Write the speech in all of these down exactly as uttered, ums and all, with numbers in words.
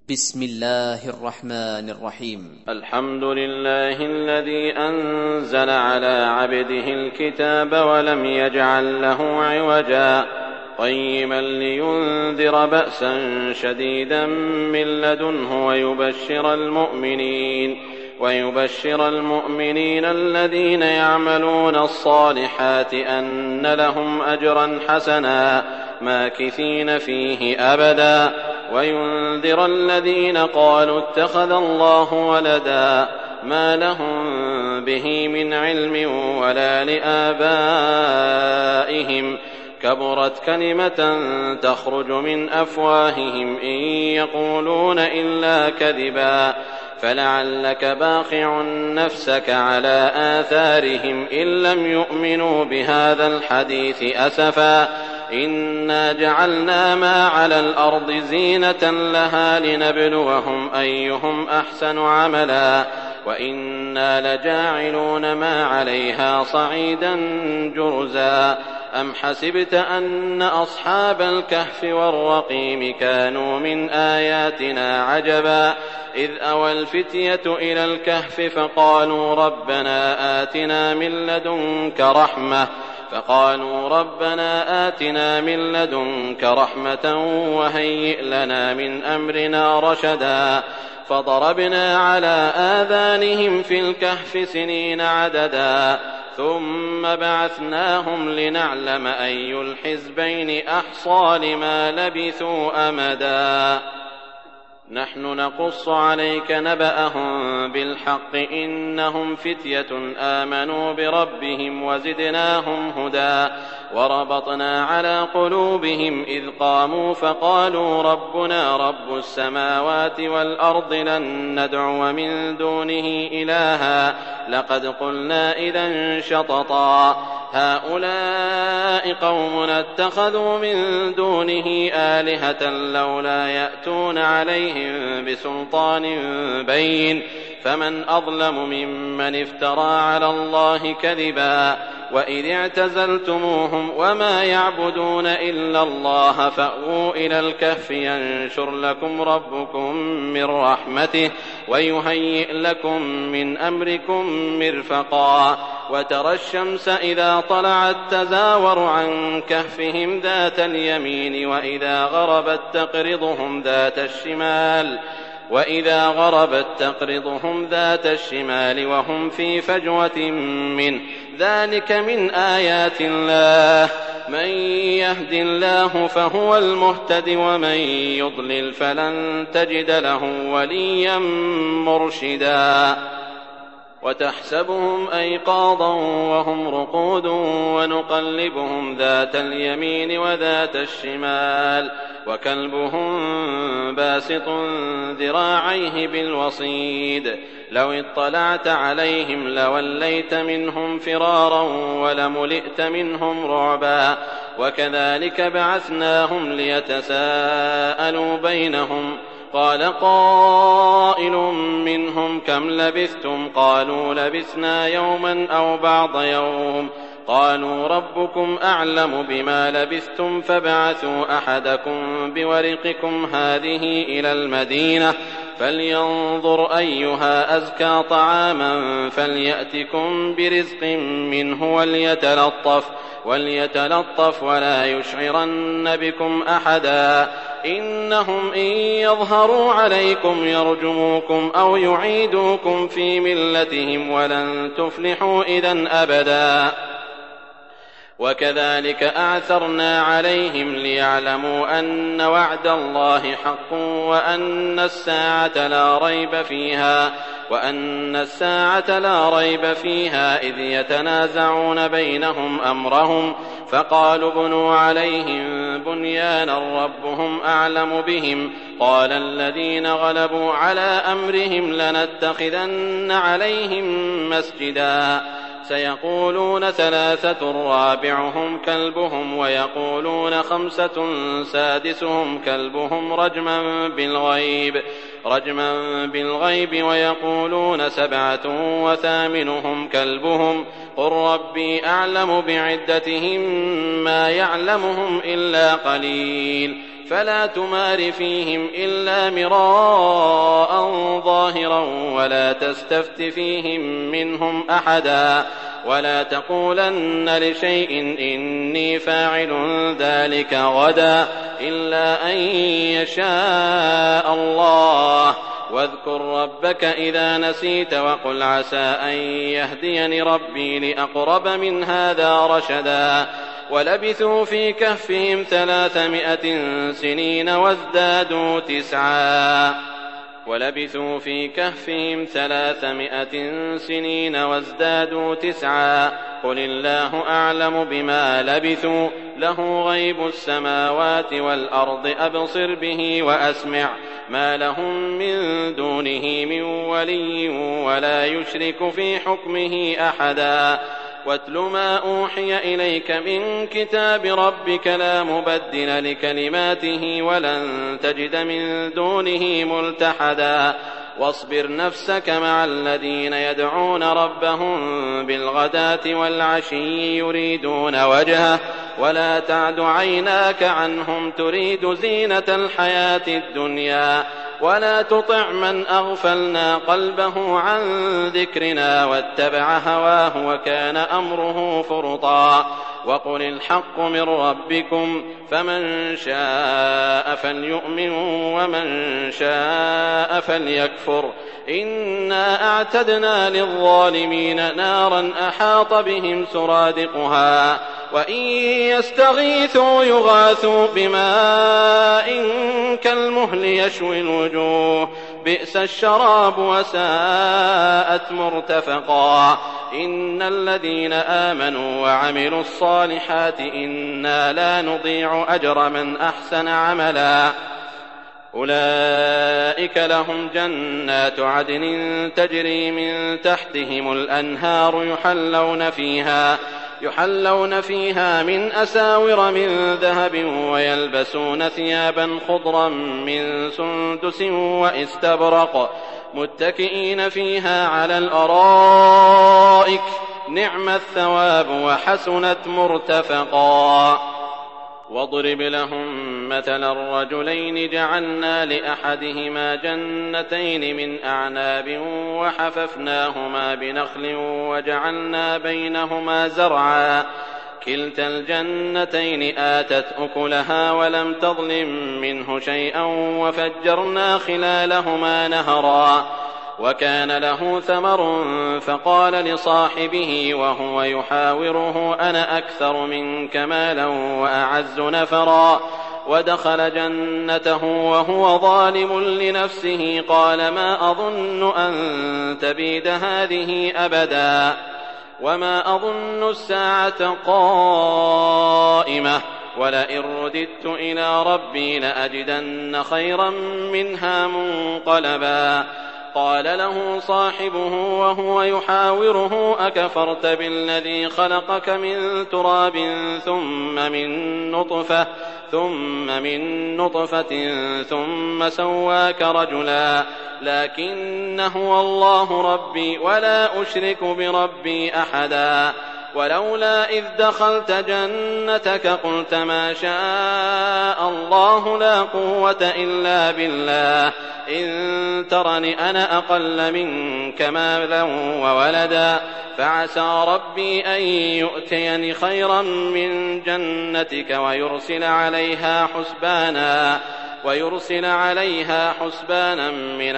بسم الله الرحمن الرحيم. الحمد لله الذي أنزل على عبده الكتاب ولم يجعل له عوجا قيما لينذر بأسا شديدا من لدنه ويبشر المؤمنين ويبشر المؤمنين الذين يعملون الصالحات أن لهم أجرا حسنا ماكثين فيه أبدا وينذر الذين قالوا اتخذ الله ولدا ما لهم به من علم ولا لآبائهم كبرت كلمة تخرج من أفواههم إن يقولون إلا كذبا فلعلك باخع نفسك على آثارهم إن لم يؤمنوا بهذا الحديث أسفا إنا جعلنا ما على الأرض زينة لها لنبلوهم أيهم أحسن عملا وإنا لجاعلون ما عليها صعيدا جرزا أم حسبت أن أصحاب الكهف والرقيم كانوا من آياتنا عجبا إذ أوى الفتية إلى الكهف فقالوا ربنا آتنا من لدنك رحمة فقالوا ربنا آتنا من لدنك رحمة وهيئ لنا من أمرنا رشدا فضربنا على آذانهم في الكهف سنين عددا ثم بعثناهم لنعلم أي الحزبين أحصى لما لبثوا أمدا نحن نقص عليك نبأهم بالحق إنهم فتية آمنوا بربهم وزدناهم هدى وربطنا على قلوبهم إذ قاموا فقالوا ربنا رب السماوات والأرض لن ندعو من دونه إلها لقد قلنا إذا شططا هؤلاء قومنا اتخذوا من دونه آلهة لولا يأتون عليهم بسلطان بين فمن أظلم ممن افترى على الله كذبا وإذ اعتزلتموهم وما يعبدون إلا الله فأووا إلى الكهف ينشر لكم ربكم من رحمته ويهيئ لكم من أمركم مرفقا وترى الشمس إذا طلعت تزاور عن كهفهم ذات اليمين وإذا غربت تقرضهم ذات الشمال وإذا غربت تقرضهم ذات الشمال وهم في فجوة منه ذلك من آيات الله من يهد الله فهو المهتد ومن يضلل فلن تجد له وليا مرشدا وتحسبهم أيقاظا وهم رقود ونقلبهم ذات اليمين وذات الشمال وكلبهم باسط ذراعيه بالوصيد لو اطلعت عليهم لوليت منهم فرارا ولملئت منهم رعبا وكذلك بعثناهم ليتساءلوا بينهم قال قائل منهم كم لبثتم قالوا لبثنا يوما أو بعض يوم قالوا ربكم أعلم بما لبثتم فابعثوا أحدكم بورقكم هذه إلى المدينة فلينظر أيها أزكى طعاما فليأتكم برزق منه وليتلطف وليتلطف ولا يشعرن بكم أحدا إنهم إن يظهروا عليكم يرجموكم أو يعيدوكم في ملتهم ولن تفلحوا إذن أبدا وكذلك أعثرنا عليهم ليعلموا أن وعد الله حق وأن الساعة لا ريب فيها وأن الساعة لا ريب فيها إذ يتنازعون بينهم أمرهم فقالوا بنوا عليهم بنيانا ربهم أعلم بهم قال الذين غلبوا على أمرهم لنتخذن عليهم مسجدا سيقولون ثلاثة رابعهم كلبهم ويقولون خمسة سادسهم كلبهم رجما بالغيب رجما بالغيب ويقولون سبعة وثامنهم كلبهم قل ربي أعلم بعدتهم ما يعلمهم إلا قليل فلا تمار فيهم إلا مراء ظاهرا ولا تستفت فيهم منهم أحدا ولا تقولن لشيء إني فاعل ذلك غدا إلا أن يشاء الله واذكر ربك إذا نسيت وقل عسى أن يهديني ربي لأقرب من هذا رشدا ولبثوا في كهفهم ثلاثمائة سنين وازدادوا تسعا ولبثوا في كهفهم ثلاثمائة سنين وازدادوا تسعا قل الله أعلم بما لبثوا له غيب السماوات والأرض أبصر به وأسمع ما لهم من دونه من ولي ولا يشرك في حكمه أحدا واتل ما أوحي إليك من كتاب ربك لا مبدل لكلماته ولن تجد من دونه ملتحدا واصبر نفسك مع الذين يدعون ربهم بالغداة والعشي يريدون وجهه ولا تعد عيناك عنهم تريد زينة الحياة الدنيا ولا تطع من أغفلنا قلبه عن ذكرنا واتبع هواه وكان أمره فرطا وقل الحق من ربكم فمن شاء فليؤمن ومن شاء فليكفر إنا أعتدنا للظالمين نارا أحاط بهم سرادقها وإن يستغيثوا يغاثوا بماء كالمهل يشوي الوجوه بئس الشراب وساءت مرتفقا إن الذين آمنوا وعملوا الصالحات إنا لا نضيع أجر من أحسن عملا أولئك لهم جنات عدن تجري من تحتهم الأنهار يحلون فيها يحلون فيها من أساور من ذهب ويلبسون ثيابا خضرا من سندس وإستبرق متكئين فيها على الأرائك نعم الثواب وحسنت مرتفقا واضرب لهم مثل الرجلين جعلنا لأحدهما جنتين من أعناب وحففناهما بنخل وجعلنا بينهما زرعا كلتا الجنتين آتت أكلها ولم تظلم منه شيئا وفجرنا خلالهما نهرا وكان له ثمر فقال لصاحبه وهو يحاوره أنا أكثر منك مالا وأعز نفرا ودخل جنته وهو ظالم لنفسه قال ما أظن أن تبيد هذه أبدا وما أظن الساعة قائمة ولئن رددت إلى ربي لأجدن خيرا منها منقلبا قال له صاحبه وهو يحاوره أكفرت بالذي خلقك من تراب ثم من نطفة ثم من نطفة ثم سواك رجلا لكن هو الله ربي ولا أشرك بربي أحدا ولولا إذ دخلت جنتك قلت ما شاء الله لا قوة إلا بالله إن ترني أنا أقل منك مالا وولدا فعسى ربي أن يؤتيني خيرا من جنتك ويرسل عليها حسبانا ويرسل عليها حسبانا من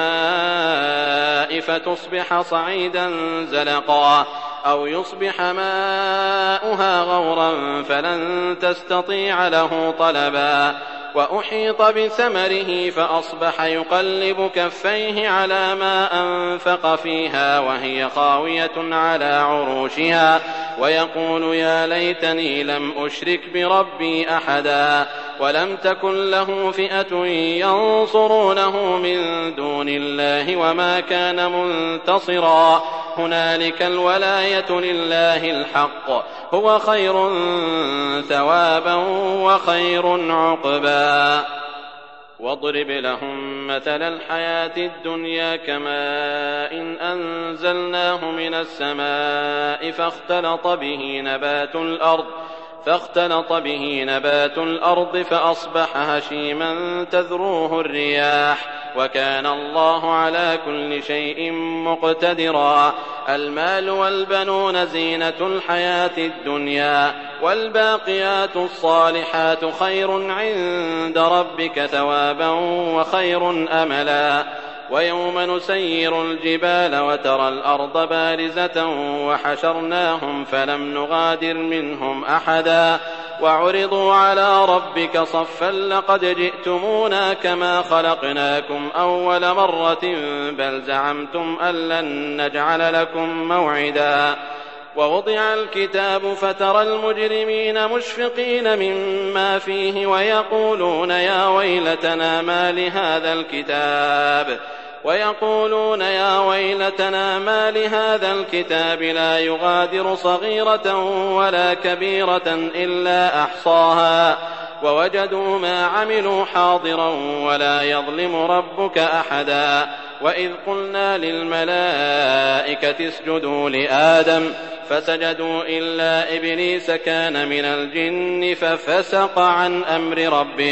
السماء فتصبح صعيدا زلقا أو يصبح ماؤها غورا فلن تستطيع له طلبا وأحيط بثمره فأصبح يقلب كفيه على ما أنفق فيها وهي خاوية على عروشها ويقول يا ليتني لم أشرك بربي أحدا ولم تكن له فئة ينصرونه من دون الله وما كان منتصرا هنالك الولاية لله الحق هو خير ثوابا وخير عقبا واضرب لهم مثل الحياة الدنيا كماء إن أنزلناه من السماء فاختلط به نبات الأرض فاختلط به نبات الأرض فأصبح هشيما تذروه الرياح وكان الله على كل شيء مقتدرا. المال والبنون زينة الحياة الدنيا والباقيات الصالحات خير عند ربك ثوابا وخير أملا. ويوم نسير الجبال وترى الأرض بارزة وحشرناهم فلم نغادر منهم أحدا وعرضوا على ربك صفا لقد جئتمونا كما خلقناكم أول مرة بل زعمتم أن لن نجعل لكم موعدا. ووضع الكتاب فترى المجرمين مشفقين مما فيه ويقولون يا ويلتنا ما لهذا الكتاب ويقولون يا ويلتنا ما لهذا الكتاب لا يغادر صغيرة ولا كبيرة إلا أحصاها ووجدوا ما عملوا حاضرا ولا يظلم ربك أحدا. وإذ قلنا للملائكة اسجدوا لآدم فسجدوا إلا إبليس كان من الجن ففسق عن أمر ربه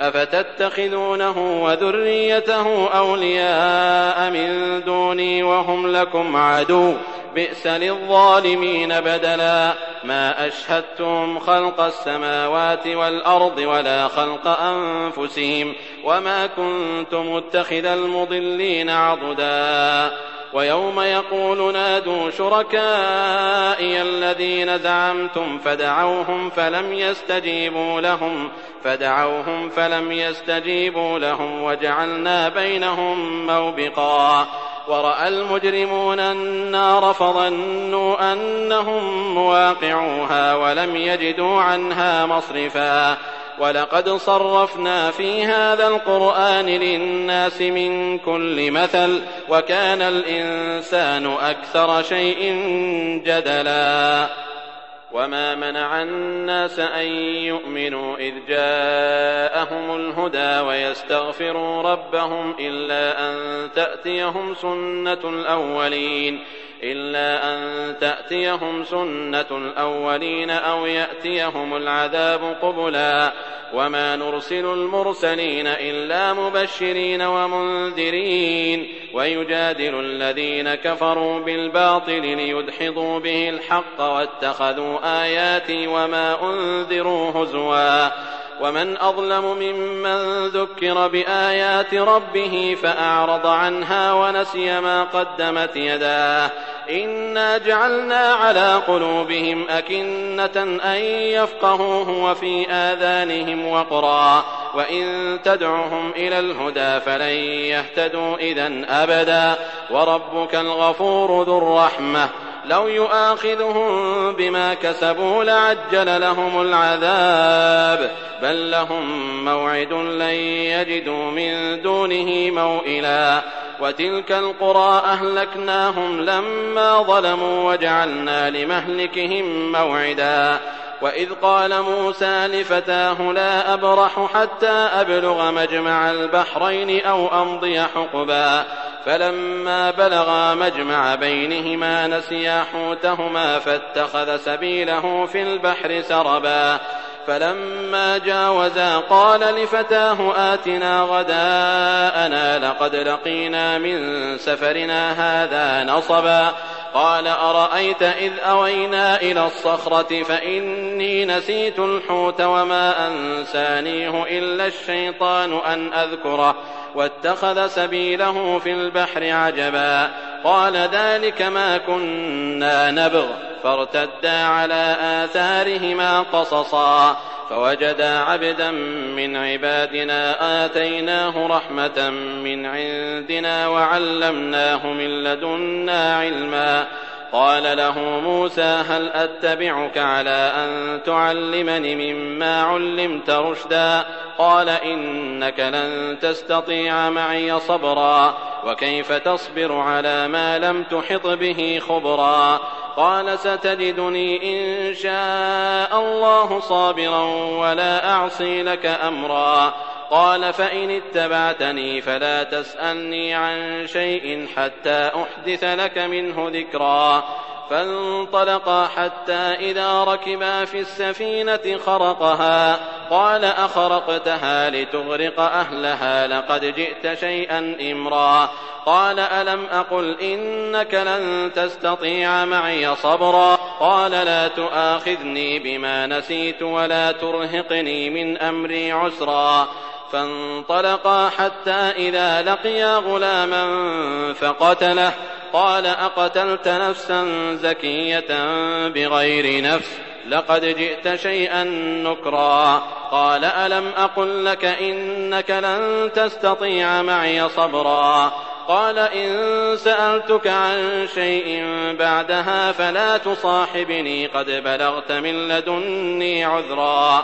أفتتخذونه وذريته أولياء من دوني وهم لكم عدو بئس للظالمين بدلا. ما أشهدتم خلق السماوات والأرض ولا خلق أنفسهم وما كنت متخذ المضلين عضدا. ويوم يقول نادوا شركائي الذين زعمتم فدعوهم فلم يستجيبوا لهم فدعوهم فلم يستجيبوا لهم وجعلنا بينهم موبقا. ورأى المجرمون النار فظنوا أنهم مواقعوها ولم يجدوا عنها مصرفا. ولقد صرفنا في هذا القرآن للناس من كل مثل وكان الإنسان أكثر شيء جدلا. وما منع الناس أن يؤمنوا إذ جاءهم الهدى ويستغفروا ربهم إلا أن تأتيهم سنة الأولين إلا أن تأتيهم سنة الأولين أو يأتيهم العذاب قبلا. وما نرسل المرسلين إلا مبشرين ومنذرين ويجادل الذين كفروا بالباطل ليدحضوا به الحق واتخذوا آياتي وما أنذروا هزوا. ومن أظلم ممن ذكر بآيات ربه فأعرض عنها ونسي ما قدمت يداه إنا جعلنا على قلوبهم أكنة أن يفقهوه وفي آذانهم وقرا وإن تدعهم إلى الهدى فلن يهتدوا إذن أبدا. وربك الغفور ذو الرحمة لو يؤاخذهم بما كسبوا لعجل لهم العذاب بل لهم موعد لن يجدوا من دونه موئلا. وتلك القرى أهلكناهم لما ظلموا وجعلنا لمهلكهم موعدا. وإذ قال موسى لفتاه لا أبرح حتى أبلغ مجمع البحرين أو أمضي حقبا فلما بلغا مجمع بينهما نسيا حوتهما فاتخذ سبيله في البحر سربا. فلما جاوزا قال لفتاه آتنا غداءنا لقد لقينا من سفرنا هذا نصبا. قال أرأيت إذ أوينا إلى الصخرة فإني نسيت الحوت وما أنسانيه إلا الشيطان أن أذكره واتخذ سبيله في البحر عجبا. قال ذلك ما كنا نبغ فارتدا على آثارهما قصصا فوجدا عبدا من عبادنا آتيناه رحمة من عندنا وعلمناه من لدنا علما. قال له موسى هل أتبعك على أن تعلمني مما علمت رشدا قال إنك لن تستطيع معي صبرا وكيف تصبر على ما لم تحط به خبرا. قال ستجدني إن شاء الله صابرا ولا أعصي لك أمرا. قال فإن اتبعتني فلا تسألني عن شيء حتى أحدث لك منه ذكرا. فانطلقا حتى إذا ركبا في السفينة خرقها قال أخرقتها لتغرق أهلها لقد جئت شيئا إمرا قال ألم أقل إنك لن تستطيع معي صبرا قال لا تؤاخذني بما نسيت ولا ترهقني من أمري عسرا فانطلقا حتى إذا لقيا غلاما فقتله قال أقتلت نفسا زكية بغير نفس لقد جئت شيئا نكرا قال ألم أقل لك إنك لن تستطيع معي صبرا قال إن سألتك عن شيء بعدها فلا تصاحبني قد بلغت من لدني عذرا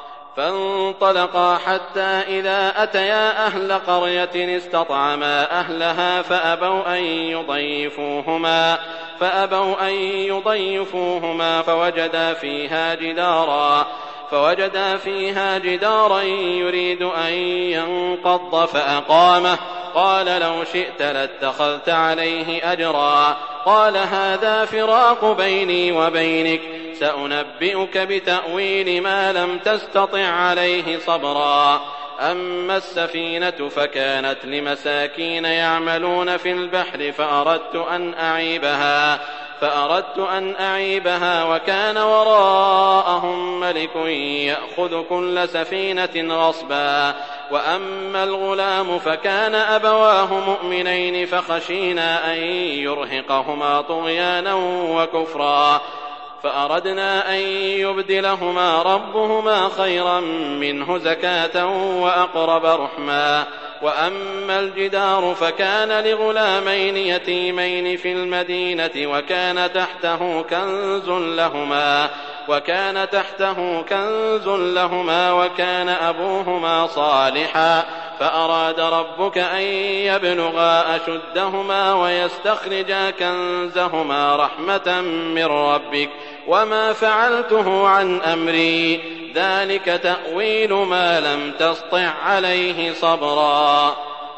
فانطلقا حتى إذا أتيا أهل قرية استطعما أهلها فأبوا أن يضيفوهما فأبوا أن يضيفوهما فوجدا فيها جدارا فوجدا فيها جدارا يريد أن ينقض فأقامه قال لو شئت لاتخذت عليه أجرا قال هذا فراق بيني وبينك سأنبئك بتأويل ما لم تستطع عليه صبرا أما السفينة فكانت لمساكين يعملون في البحر فأردت أن أعيبها فأردت أن أعيبها وكان وراءهم ملك يأخذ كل سفينة غصبا وأما الغلام فكان أبواه مؤمنين فخشينا أن يرهقهما طغيانا وكفرا فأردنا أن يبدلهما ربهما خيرا منه زكاة وأقرب رحما وأما الجدار فكان لغلامين يتيمين في المدينة وكان تحته كنز لهما وكان تحته كنز لهما وكان أبوهما صالحا فأراد ربك أن يبلغا أشدهما ويستخرجا كنزهما رحمة من ربك وما فعلته عن أمري ذلك تأويل ما لم تسطع عليه صبرا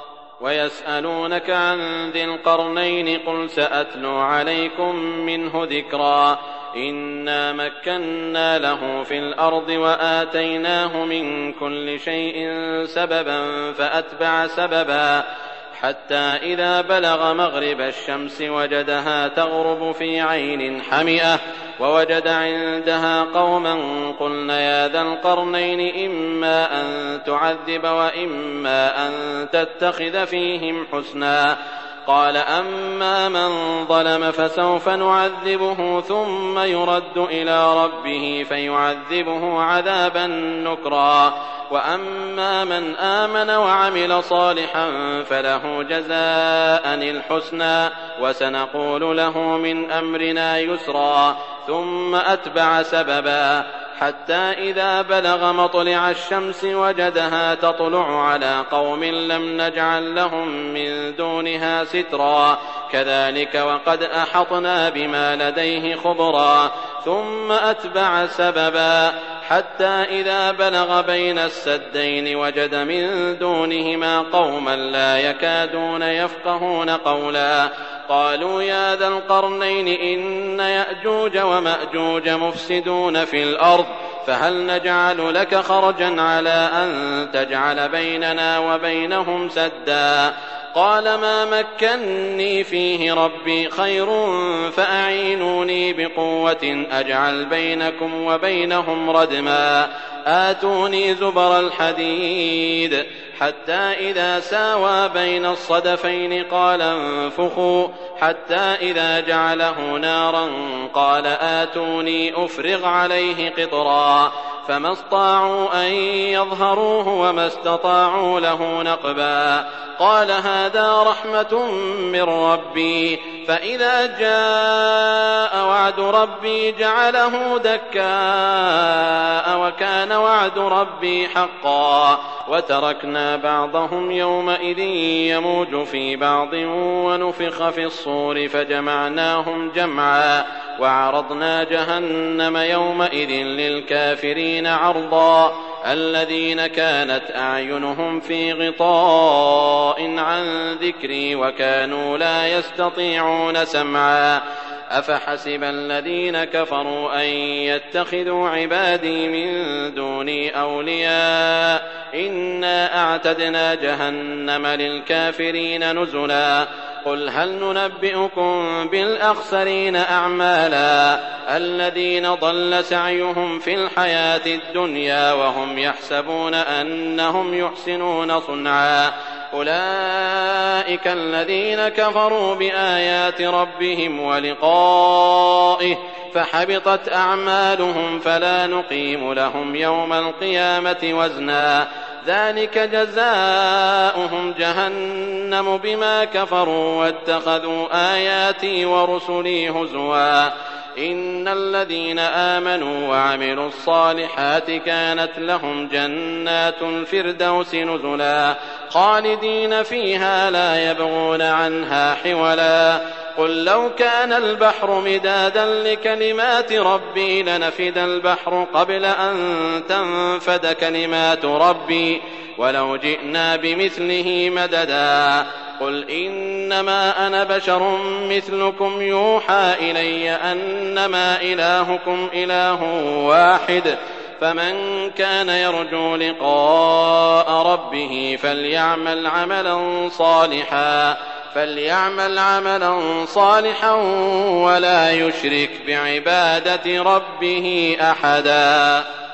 ويسألونك عن ذي القرنين قل سأتلو عليكم منه ذكرا إنا مكنا له في الأرض وآتيناه من كل شيء سببا فأتبع سببا حتى إذا بلغ مغرب الشمس وجدها تغرب في عين حمئة ووجد عندها قوما قلنا يا ذا القرنين إما أن تعذب وإما أن تتخذ فيهم حسنا قال أما من ظلم فسوف نعذبه ثم يرد إلى ربه فيعذبه عذابا نكرا وأما من آمن وعمل صالحا فله جزاء الحسنى وسنقول له من أمرنا يسرا ثم أتبع سببا حتى إذا بلغ مطلع الشمس وجدها تطلع على قوم لم نجعل لهم من دونها سترا كذلك وقد أحطنا بما لديه خبرا ثم أتبع سببا حتى إذا بلغ بين السدين وجد من دونهما قوما لا يكادون يفقهون قولا قالوا يا ذا القرنين إن يأجوج ومأجوج مفسدون في الأرض فهل نجعل لك خرجا على أن تجعل بيننا وبينهم سدا قال ما مكني فيه ربي خير فأعينوني بقوة أجعل بينكم وبينهم ردما آتوني زبر الحديد حتى إذا ساوى بين الصدفين قال انفخوا حتى إذا جعله نارا قال آتوني أفرغ عليه قطرا فما استطاعوا أن يظهروه وما استطاعوا له نقبا قال هذا رحمة من ربي فإذا جاء وعد ربي جعله دكاء وكان وعد ربي حقا وتركنا بعضهم يومئذ يموج في بعض ونفخ في الصور فجمعناهم جمعا وعرضنا جهنم يومئذ للكافرين عرضا الذين كانت أعينهم في غطاء عن ذكري وكانوا لا يستطيعون سمعا أفحسب الذين كفروا أن يتخذوا عبادي من دوني أولياء إنا أعتدنا جهنم للكافرين نزلا قل هل ننبئكم بالأخسرين أعمالا الذين ضل سعيهم في الحياة الدنيا وهم يحسبون أنهم يحسنون صنعا أولئك الذين كفروا بآيات ربهم ولقائه فحبطت أعمالهم فلا نقيم لهم يوم القيامة وزنا ذلك جزاؤهم جهنم بما كفروا واتخذوا آياتي ورسلي هزوا إن الذين آمنوا وعملوا الصالحات كانت لهم جنات الفردوس نزلا خالدين فيها لا يبغون عنها حولا قل لو كان البحر مدادا لكلمات ربي لنفد البحر قبل أن تنفد كلمات ربي ولو جئنا بمثله مددا قل إنما أنا بشر مثلكم يوحى إلي أنما إلهكم إله واحد فمن كان يرجو لقاء ربه فليعمل عملا صالحا فليعمل عملا صالحا ولا يشرك بعبادة ربه أحدا.